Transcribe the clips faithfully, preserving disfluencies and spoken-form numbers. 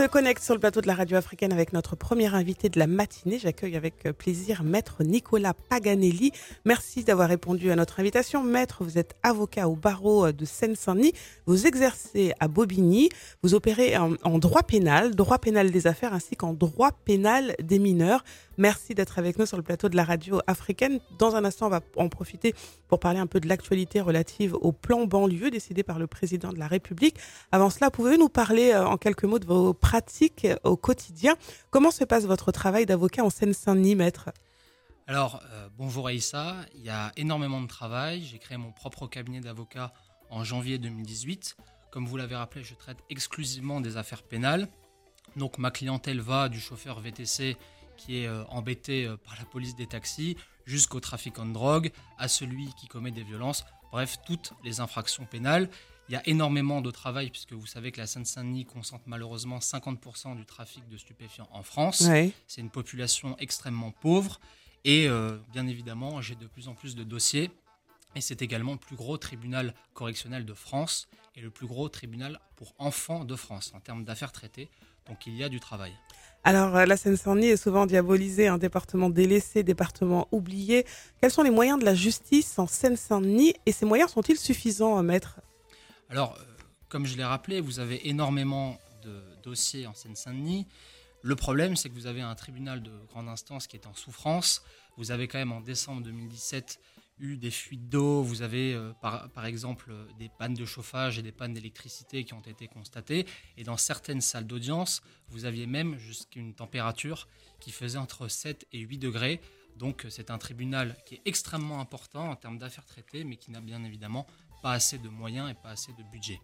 se connecte sur le plateau de la radio africaine avec notre premier invité de la matinée. J'accueille avec plaisir Maître Nicolas Paganelli. Merci d'avoir répondu à notre invitation. Maître, vous êtes avocat au barreau de Seine-Saint-Denis. Vous exercez à Bobigny. Vous opérez en, en droit pénal, droit pénal des affaires ainsi qu'en droit pénal des mineurs. Merci d'être avec nous sur le plateau de la radio africaine. Dans un instant, on va en profiter pour parler un peu de l'actualité relative au plan banlieue décidé par le président de la République. Avant cela, pouvez-vous nous parler euh, en quelques mots de vos pratiques au quotidien? Comment se passe votre travail d'avocat en Seine-Saint-Denis, maître? Alors, euh, bonjour Aïssa, il y a énormément de travail. J'ai créé mon propre cabinet d'avocat en janvier deux mille dix-huit. Comme vous l'avez rappelé, je traite exclusivement des affaires pénales. Donc ma clientèle va du chauffeur V T C qui est euh, embêté euh, par la police des taxis, jusqu'au trafiquant de drogue, à celui qui commet des violences, bref, toutes les infractions pénales. Il y a énormément de travail puisque vous savez que la Seine-Saint-Denis concentre malheureusement cinquante pour cent du trafic de stupéfiants en France. Oui. C'est une population extrêmement pauvre et euh, bien évidemment, j'ai de plus en plus de dossiers. Et c'est également le plus gros tribunal correctionnel de France et le plus gros tribunal pour enfants de France en termes d'affaires traitées. Donc il y a du travail. Alors, la Seine-Saint-Denis est souvent diabolisée, un département délaissé, département oublié. Quels sont les moyens de la justice en Seine-Saint-Denis et ces moyens sont-ils suffisants, maître? Alors, euh, comme je l'ai rappelé, vous avez énormément de dossiers en Seine-Saint-Denis. Le problème, c'est que vous avez un tribunal de grande instance qui est en souffrance. Vous avez quand même en décembre deux mille dix-sept eu des fuites d'eau, vous avez euh, par, par exemple euh, des pannes de chauffage et des pannes d'électricité qui ont été constatées. Et dans certaines salles d'audience, vous aviez même jusqu'à une température qui faisait entre sept et huit degrés. Donc c'est un tribunal qui est extrêmement important en termes d'affaires traitées, mais qui n'a bien évidemment pas assez de moyens et pas assez de budget.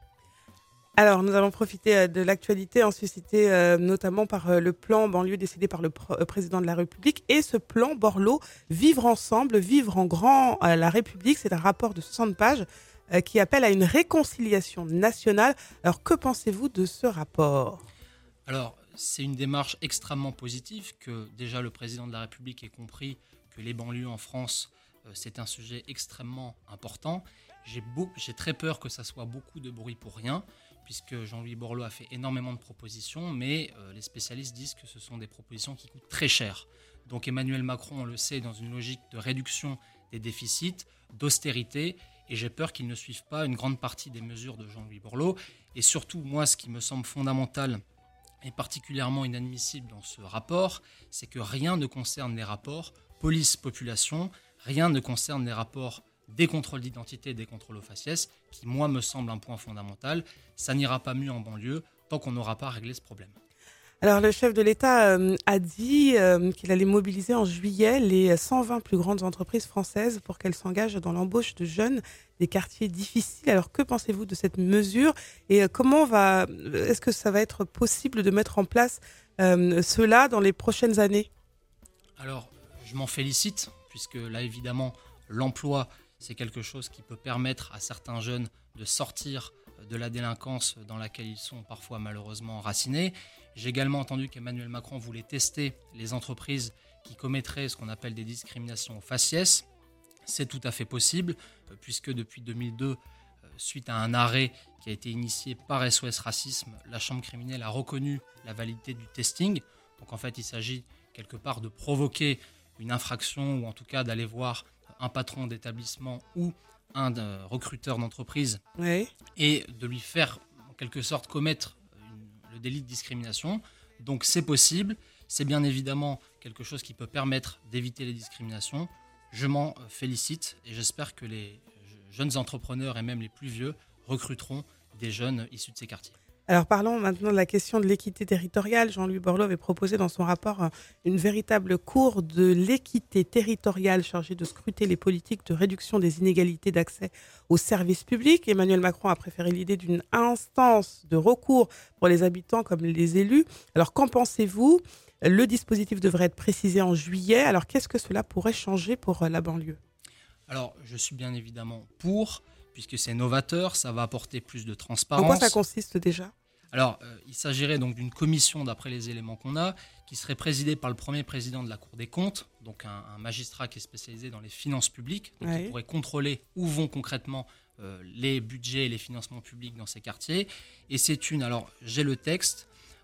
Alors, nous allons profiter de l'actualité en suscité euh, notamment par euh, le plan banlieue décidé par le pr- euh, président de la République et ce plan Borloo, Vivre ensemble, vivre en grand à la République. C'est un rapport de soixante pages euh, qui appelle à une réconciliation nationale. Alors, que pensez-vous de ce rapport? Alors, c'est une démarche extrêmement positive que déjà le président de la République ait compris que les banlieues en France, euh, c'est un sujet extrêmement important. J'ai, beau, j'ai très peur que ça soit beaucoup de bruit pour rien, puisque Jean-Louis Borloo a fait énormément de propositions, mais euh, les spécialistes disent que ce sont des propositions qui coûtent très cher. Donc Emmanuel Macron, on le sait, est dans une logique de réduction des déficits, d'austérité, et j'ai peur qu'il ne suive pas une grande partie des mesures de Jean-Louis Borloo. Et surtout, moi, ce qui me semble fondamental et particulièrement inadmissible dans ce rapport, c'est que rien ne concerne les rapports police-population, rien ne concerne les rapports des contrôles d'identité, des contrôles aux faciès, qui, moi, me semble un point fondamental. Ça n'ira pas mieux en banlieue tant qu'on n'aura pas réglé ce problème. Alors, le chef de l'État euh, a dit euh, qu'il allait mobiliser en juillet les cent vingt plus grandes entreprises françaises pour qu'elles s'engagent dans l'embauche de jeunes des quartiers difficiles. Alors, que pensez-vous de cette mesure et euh, comment va, est-ce que ça va être possible de mettre en place euh, cela dans les prochaines années? Alors, je m'en félicite, puisque là, évidemment, l'emploi, c'est quelque chose qui peut permettre à certains jeunes de sortir de la délinquance dans laquelle ils sont parfois malheureusement enracinés. J'ai également entendu qu'Emmanuel Macron voulait tester les entreprises qui commettraient ce qu'on appelle des discriminations aux faciès. C'est tout à fait possible, puisque depuis deux mille deux, suite à un arrêt qui a été initié par S O S Racisme, la Chambre criminelle a reconnu la validité du testing. Donc en fait, il s'agit quelque part de provoquer une infraction ou en tout cas d'aller voir un patron d'établissement ou un euh, recruteur d'entreprise Oui. et de lui faire en quelque sorte commettre une, le délit de discrimination. Donc c'est possible, c'est bien évidemment quelque chose qui peut permettre d'éviter les discriminations. Je m'en félicite et j'espère que les jeunes entrepreneurs et même les plus vieux recruteront des jeunes issus de ces quartiers. Alors parlons maintenant de la question de l'équité territoriale. Jean-Louis Borloo avait proposé dans son rapport une véritable cour de l'équité territoriale chargée de scruter les politiques de réduction des inégalités d'accès aux services publics. Emmanuel Macron a préféré l'idée d'une instance de recours pour les habitants comme les élus. Alors qu'en pensez-vous? Le dispositif devrait être précisé en juillet. Alors qu'est-ce que cela pourrait changer pour la banlieue? Alors je suis bien évidemment pour, puisque c'est novateur, ça va apporter plus de transparence. En quoi ça consiste déjà? Alors, euh, il s'agirait donc d'une commission, d'après les éléments qu'on a, qui serait présidée par le premier président de la Cour des comptes, donc un, un magistrat qui est spécialisé dans les finances publiques, donc Oui. qui pourrait contrôler où vont concrètement euh, les budgets et les financements publics dans ces quartiers. Et c'est une, alors j'ai le texte,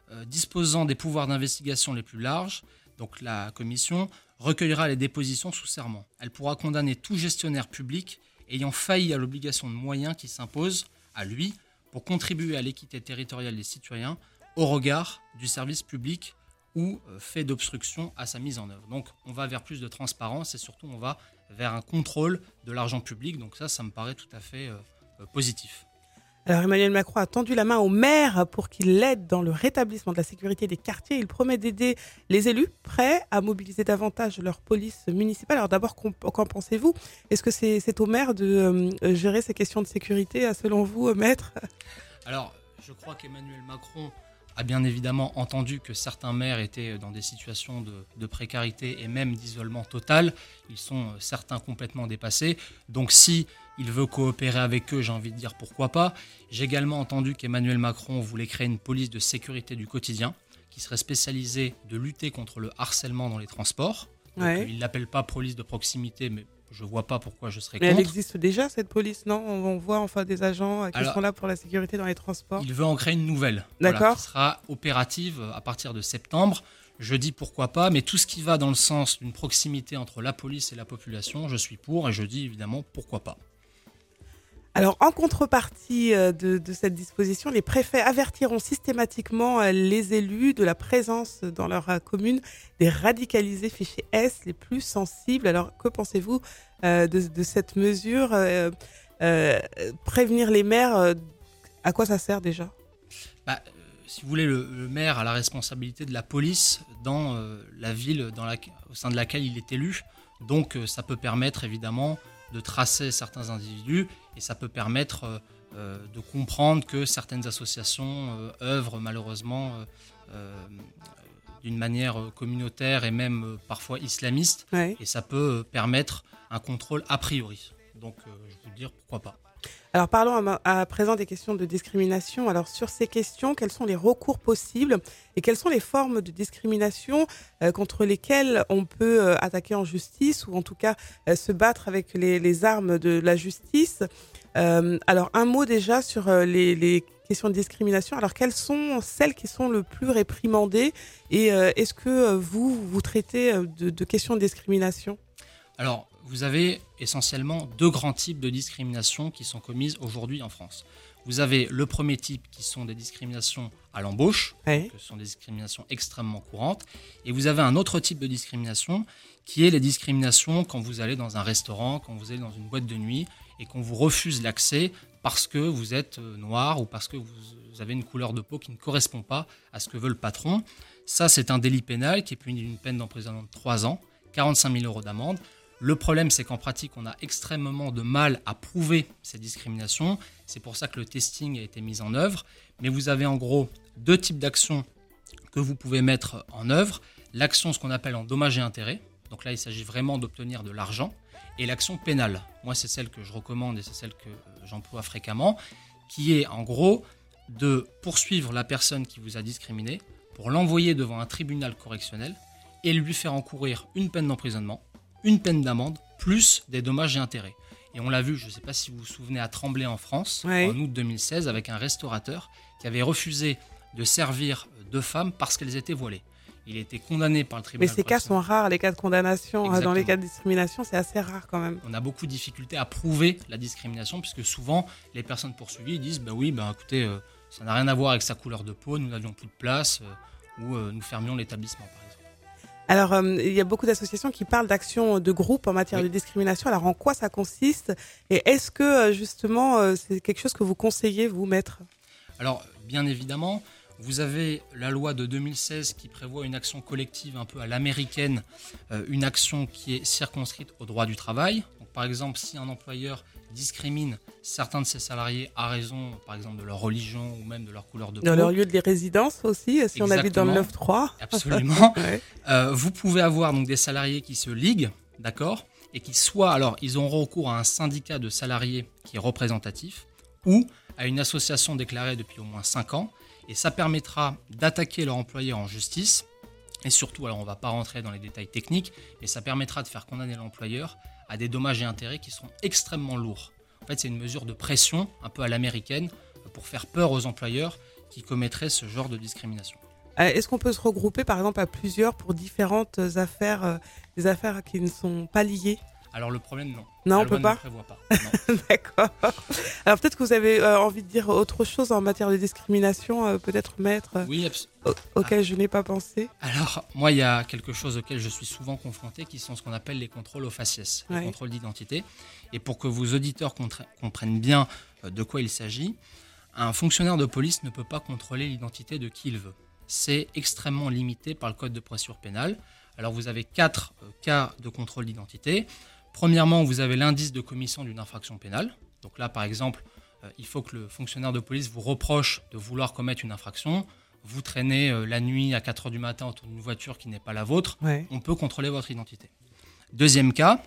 euh, disposant des pouvoirs d'investigation les plus larges, donc la commission, recueillera les dépositions sous serment. Elle pourra condamner tout gestionnaire public ayant failli à l'obligation de moyens qui s'impose à lui pour contribuer à l'équité territoriale des citoyens au regard du service public ou euh, fait d'obstruction à sa mise en œuvre. Donc on va vers plus de transparence et surtout on va vers un contrôle de l'argent public. Donc ça, ça me paraît tout à fait euh, euh, positif. Alors Emmanuel Macron a tendu la main aux maires pour qu'ils l'aident dans le rétablissement de la sécurité des quartiers. Il promet d'aider les élus prêts à mobiliser davantage leur police municipale. Alors d'abord, qu'en, qu'en pensez-vous ? Est-ce que c'est, c'est aux maires de euh, gérer ces questions de sécurité, selon vous, maître ? Alors, je crois qu'Emmanuel Macron a bien évidemment entendu que certains maires étaient dans des situations de, de précarité et même d'isolement total. Ils sont certains complètement dépassés. Donc si il veut coopérer avec eux, j'ai envie de dire pourquoi pas. J'ai également entendu qu'Emmanuel Macron voulait créer une police de sécurité du quotidien qui serait spécialisée de lutter contre le harcèlement dans les transports. Donc, Ouais. il ne l'appelle pas police de proximité, mais je ne vois pas pourquoi je serais Mais elle contre. existe déjà, cette police, non ? on, on voit enfin des agents euh, qui Alors, sont là pour la sécurité dans les transports. Il veut en créer une nouvelle, D'accord. voilà, qui sera opérative à partir de septembre. Je dis pourquoi pas, mais tout ce qui va dans le sens d'une proximité entre la police et la population, je suis pour et je dis évidemment pourquoi pas. Alors, en contrepartie euh, de, de cette disposition, les préfets avertiront systématiquement euh, les élus de la présence dans leur euh, commune des radicalisés fichés S les plus sensibles. Alors, que pensez-vous euh, de, de cette mesure euh, euh, Prévenir les maires, euh, à quoi ça sert déjà ? Bah, euh, si vous voulez, le, le maire a la responsabilité de la police dans euh, la ville dans la, au sein de laquelle il est élu. Donc, euh, ça peut permettre évidemment de tracer certains individus et ça peut permettre euh, euh, de comprendre que certaines associations euh, œuvrent malheureusement euh, euh, d'une manière communautaire et même euh, parfois islamiste Ouais. et ça peut euh, permettre un contrôle a priori. Donc euh, je peux dire pourquoi pas. Alors parlons à, ma- à présent des questions de discrimination. Alors sur ces questions, quels sont les recours possibles et quelles sont les formes de discrimination euh, contre lesquelles on peut euh, attaquer en justice ou en tout cas euh, se battre avec les, les armes de la justice ? Euh, Alors un mot déjà sur euh, les, les questions de discrimination. Alors quelles sont celles qui sont le plus réprimandées et euh, est-ce que euh, vous, vous traitez euh, de, de questions de discrimination ? Alors, vous avez essentiellement deux grands types de discrimination qui sont commises aujourd'hui en France. Vous avez le premier type qui sont des discriminations à l'embauche, Ouais. ce sont des discriminations extrêmement courantes, et vous avez un autre type de discrimination qui est les discriminations quand vous allez dans un restaurant, quand vous allez dans une boîte de nuit et qu'on vous refuse l'accès parce que vous êtes noir ou parce que vous avez une couleur de peau qui ne correspond pas à ce que veut le patron. Ça, c'est un délit pénal qui est puni d'une peine d'emprisonnement de trois ans, quarante-cinq mille euros d'amende. Le problème, c'est qu'en pratique, on a extrêmement de mal à prouver ces discriminations. C'est pour ça que le testing a été mis en œuvre. Mais vous avez en gros deux types d'actions que vous pouvez mettre en œuvre. L'action, ce qu'on appelle en dommages et intérêts. Donc là, il s'agit vraiment d'obtenir de l'argent. Et l'action pénale. Moi, c'est celle que je recommande et c'est celle que j'emploie fréquemment, qui est en gros de poursuivre la personne qui vous a discriminé pour l'envoyer devant un tribunal correctionnel et lui faire encourir une peine d'emprisonnement, une peine d'amende, plus des dommages et intérêts. Et on l'a vu, je ne sais pas si vous vous souvenez, à Tremblay en France, Ouais. en août deux mille seize, avec un restaurateur qui avait refusé de servir deux femmes parce qu'elles étaient voilées. Il a été condamné par le Mais tribunal ces cas sont correctionnel. rares, les cas de condamnation. hein. Dans les Exactement. cas de discrimination, c'est assez rare quand même. On a beaucoup de difficultés à prouver la discrimination, puisque souvent, les personnes poursuivies disent bah oui, bah écoutez, euh, ça n'a rien à voir avec sa couleur de peau, nous n'avions plus de place, euh, ou euh, nous fermions l'établissement, par exemple. Alors, euh, il y a beaucoup d'associations qui parlent d'actions de groupe en matière Oui. de discrimination. Alors, en quoi ça consiste ? Et est-ce que, euh, justement, euh, c'est quelque chose que vous conseillez, vous, maître ? Alors, bien évidemment, vous avez la loi de deux mille seize qui prévoit une action collective un peu à l'américaine, euh, une action qui est circonscrite au droit du travail. Donc, par exemple, si un employeur discrimine certains de ses salariés à raison, par exemple, de leur religion ou même de leur couleur de peau, Dans leur lieu de résidence aussi, si on habite dans le Exactement. neuf trois. absolument, Ouais. Euh, vous pouvez avoir donc des salariés qui se liguent, d'accord, et qui soit, alors ils auront recours à un syndicat de salariés qui est représentatif ou à une association déclarée depuis au moins cinq ans, et ça permettra d'attaquer leur employeur en justice, et surtout, alors on ne va pas rentrer dans les détails techniques, mais ça permettra de faire condamner l'employeur à des dommages et intérêts qui seront extrêmement lourds. En fait, c'est une mesure de pression, un peu à l'américaine, pour faire peur aux employeurs qui commettraient ce genre de discrimination. Euh, est-ce qu'on peut se regrouper, par exemple, à plusieurs pour différentes affaires, euh, des affaires qui ne sont pas liées? Alors le problème, non. Non, La on loi peut pas. ne le prévoit pas. Non. D'accord. Alors peut-être que vous avez euh, envie de dire autre chose en matière de discrimination, euh, peut-être maître, euh, Oui, abs- au- auquel je n'ai pas pensé. Alors, moi, il y a quelque chose auquel je suis souvent confronté, qui sont ce qu'on appelle les contrôles au faciès, les Ouais. contrôles d'identité. Et pour que vos auditeurs contra- comprennent bien euh, de quoi il s'agit, un fonctionnaire de police ne peut pas contrôler l'identité de qui il veut. C'est extrêmement limité par le code de procédure pénale. Alors, vous avez quatre euh, cas de contrôle d'identité. Premièrement, vous avez l'indice de commission d'une infraction pénale. Donc là, par exemple, euh, il faut que le fonctionnaire de police vous reproche de vouloir commettre une infraction. Vous traînez euh, la nuit à quatre heures du matin autour d'une voiture qui n'est pas la vôtre, Ouais. on peut contrôler votre identité. Deuxième cas,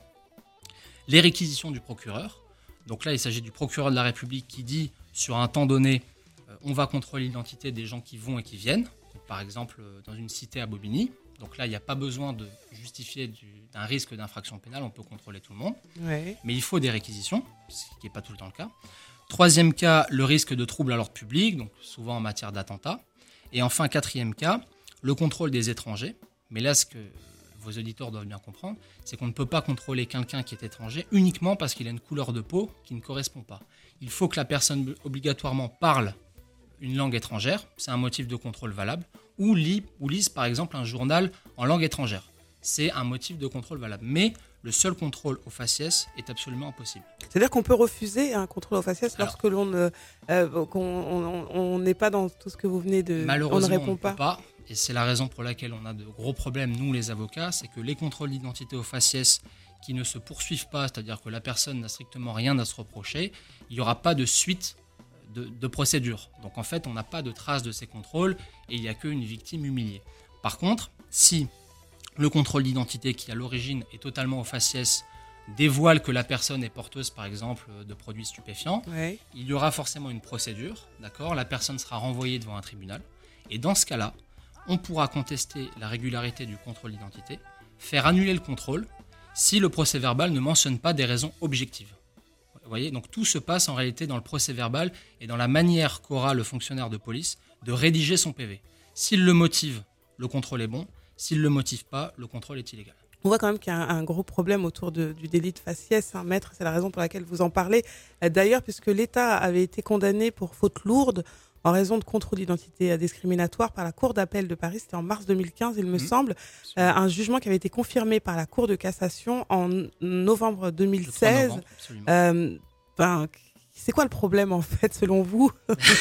les réquisitions du procureur. Donc là, il s'agit du procureur de la République qui dit, sur un temps donné, euh, on va contrôler l'identité des gens qui vont et qui viennent. Donc, par exemple, euh, dans une cité à Bobigny. Donc là, il n'y a pas besoin de justifier du- d'un risque d'infraction pénale, on peut contrôler tout le monde. Ouais. Mais il faut des réquisitions, ce qui n'est pas tout le temps le cas. Troisième cas, le risque de trouble à l'ordre public, donc souvent en matière d'attentat. Et enfin, quatrième cas, le contrôle des étrangers. Mais là, ce que vos auditeurs doivent bien comprendre, c'est qu'on ne peut pas contrôler quelqu'un qui est étranger uniquement parce qu'il a une couleur de peau qui ne correspond pas. Il faut que la personne obligatoirement parle une langue étrangère, c'est un motif de contrôle valable, ou, lit, ou lise par exemple un journal en langue étrangère. C'est un motif de contrôle valable. Mais le seul contrôle au faciès est absolument impossible. C'est-à-dire qu'on peut refuser un contrôle au faciès Alors, lorsque l'on ne, euh, qu'on on- on n'est pas dans tout ce que vous venez de. Malheureusement, on ne on répond ne peut pas. pas. Et c'est la raison pour laquelle on a de gros problèmes, nous les avocats, c'est que les contrôles d'identité au faciès qui ne se poursuivent pas, c'est-à-dire que la personne n'a strictement rien à se reprocher, il n'y aura pas de suite de, de procédure. Donc en fait, on n'a pas de trace de ces contrôles et il n'y a qu'une victime humiliée. Par contre, si le contrôle d'identité qui à l'origine est totalement au faciès dévoile que la personne est porteuse par exemple de produits stupéfiants, Ouais. il y aura forcément une procédure, d'accord ? La personne sera renvoyée devant un tribunal et dans ce cas-là, on pourra contester la régularité du contrôle d'identité, faire annuler le contrôle si le procès-verbal ne mentionne pas des raisons objectives. Vous voyez, donc tout se passe en réalité dans le procès-verbal et dans la manière qu'aura le fonctionnaire de police de rédiger son P V. S'il le motive, le contrôle est bon. S'il ne le motive pas, le contrôle est illégal. On voit quand même qu'il y a un, un gros problème autour de- du délit de faciès, hein, maître. C'est la raison pour laquelle vous en parlez. Euh, D'ailleurs, puisque l'État avait été condamné pour faute lourde en raison de contrôle d'identité discriminatoire par la Cour d'appel de Paris, c'était en mars deux mille quinze, il me Mmh. semble. Euh, un jugement qui avait été confirmé par la Cour de cassation en novembre deux mille Le trois seize. novembre, absolument. Euh, ben, c'est quoi le problème en fait, selon vous?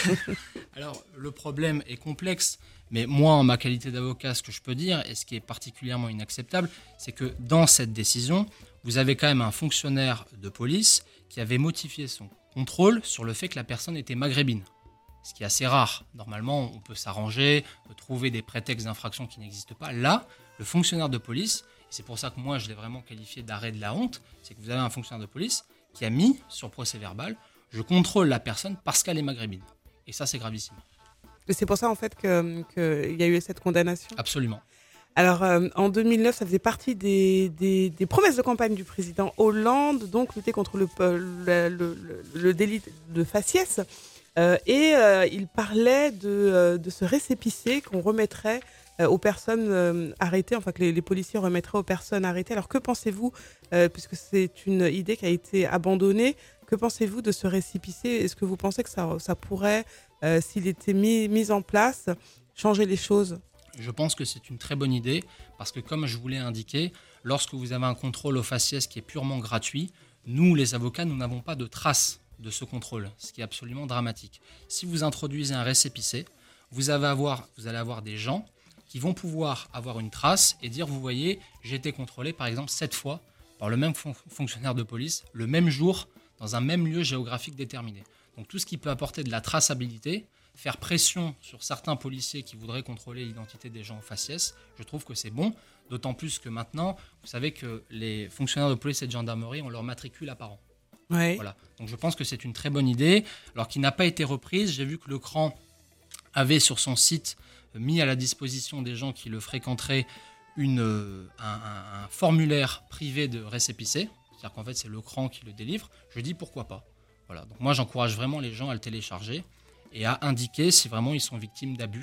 Alors, le problème est complexe, mais moi, en ma qualité d'avocat, ce que je peux dire, et ce qui est particulièrement inacceptable, c'est que dans cette décision, vous avez quand même un fonctionnaire de police qui avait motivé son contrôle sur le fait que la personne était maghrébine. Ce qui est assez rare. Normalement, on peut s'arranger, trouver des prétextes d'infraction qui n'existent pas. Là, le fonctionnaire de police, et c'est pour ça que moi, je l'ai vraiment qualifié d'arrêt de la honte, c'est que vous avez un fonctionnaire de police qui a mis sur procès verbal « Je contrôle la personne parce qu'elle est maghrébine ». Et ça, c'est gravissime. Et c'est pour ça en fait que- qu'il y a eu cette condamnation. Absolument. Alors, euh, en deux mille neuf, ça faisait partie des, des, des promesses de campagne du président Hollande, donc lutter contre le, le, le, le, le délit de faciès. Euh, et euh, il parlait de, euh, de ce récépissé qu'on remettrait euh, aux personnes euh, arrêtées, enfin que les, les policiers remettraient aux personnes arrêtées. Alors, que pensez-vous, euh, puisque c'est une idée qui a été abandonnée, que pensez-vous de ce récépissé? Est-ce que vous pensez que ça, ça pourrait, euh, s'il était mis, mis en place, changer les choses? Je pense que c'est une très bonne idée parce que, comme je vous l'ai indiqué, lorsque vous avez un contrôle au faciès qui est purement gratuit, nous, les avocats, nous n'avons pas de trace de ce contrôle, ce qui est absolument dramatique. Si vous introduisez un récépissé, vous, avez avoir, vous allez avoir des gens qui vont pouvoir avoir une trace et dire, vous voyez, j'ai été contrôlé par exemple sept fois par le même fon- fonctionnaire de police, le même jour, dans un même lieu géographique déterminé. Donc tout ce qui peut apporter de la traçabilité, faire pression sur certains policiers qui voudraient contrôler l'identité des gens au faciès, je trouve que c'est bon, d'autant plus que maintenant, vous savez que les fonctionnaires de police et de gendarmerie ont leur matricule apparent. Ouais. Voilà. Donc je pense que c'est une très bonne idée, alors qui n'a pas été reprise. J'ai vu que le C R A N avait sur son site mis à la disposition des gens qui le fréquenteraient une, euh, un, un- un formulaire privé de récépissé, c'est-à-dire qu'en fait c'est le C R A N qui le délivre. Je dis pourquoi pas. Voilà. Donc moi j'encourage vraiment les gens à le télécharger et à indiquer si vraiment ils sont victimes d'abus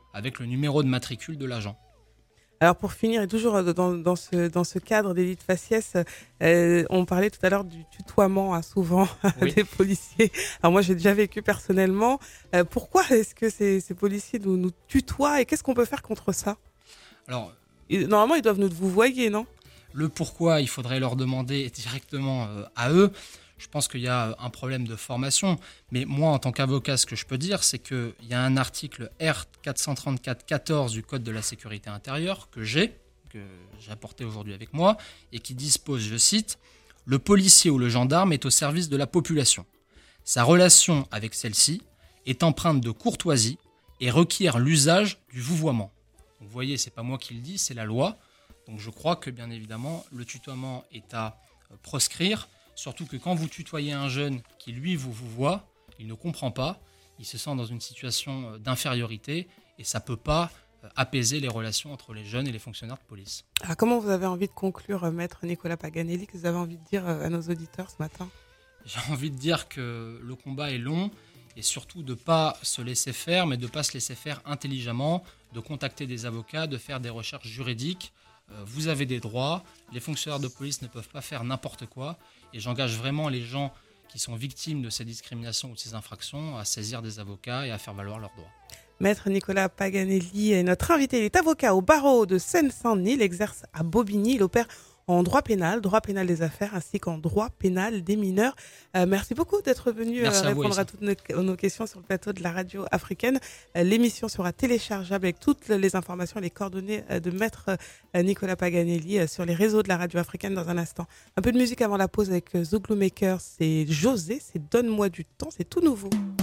avec le numéro de matricule de l'agent. Alors pour finir, et toujours dans, dans, ce, dans ce cadre délit de faciès, euh, on parlait tout à l'heure du tutoiement hein, souvent oui. des policiers. Alors moi j'ai déjà vécu personnellement. Euh, pourquoi est-ce que ces, ces policiers nous, nous tutoient et qu'est-ce qu'on peut faire contre ça? Alors, et, normalement ils doivent nous vouvoyer, non? Le pourquoi, il faudrait leur demander directement euh, à eux. Je pense qu'il y a un problème de formation, mais moi, en tant qu'avocat, ce que je peux dire, c'est qu'il y a un article R quatre cent trente-quatre quatorze du Code de la sécurité intérieure que j'ai, que j'ai apporté aujourd'hui avec moi, et qui dispose, je cite, « Le policier ou le gendarme est au service de la population. Sa relation avec celle-ci est empreinte de courtoisie et requiert l'usage du vouvoiement. » Donc, vous voyez, ce n'est pas moi qui le dis, c'est la loi. Donc je crois que, bien évidemment, le tutoiement est à proscrire. Surtout que quand vous tutoyez un jeune qui, lui, vous, vous voit, il ne comprend pas, il se sent dans une situation d'infériorité et ça ne peut pas apaiser les relations entre les jeunes et les fonctionnaires de police. Alors comment vous avez envie de conclure, maître Nicolas Paganelli, que vous avez envie de dire à nos auditeurs ce matin? J'ai envie de dire que le combat est long et surtout de ne pas se laisser faire, mais de ne pas se laisser faire intelligemment, de contacter des avocats, de faire des recherches juridiques. Vous avez des droits, les fonctionnaires de police ne peuvent pas faire n'importe quoi et j'engage vraiment les gens qui sont victimes de ces discriminations ou de ces infractions à saisir des avocats et à faire valoir leurs droits. Maître Nicolas Paganelli est notre invité. Il est avocat au barreau de Seine-Saint-Denis. Il exerce à Bobigny. Il opère en droit pénal, droit pénal des affaires, ainsi qu'en droit pénal des mineurs. Euh, merci beaucoup d'être venu euh, répondre à, à toutes nos, nos questions sur le plateau de la radio africaine. Euh, l'émission sera téléchargeable avec toutes les informations et les coordonnées euh, de maître euh, Nicolas Paganelli euh, sur les réseaux de la radio africaine dans un instant. Un peu de musique avant la pause avec euh, Zouglou Maker, c'est José, c'est Donne-moi du temps, c'est tout nouveau.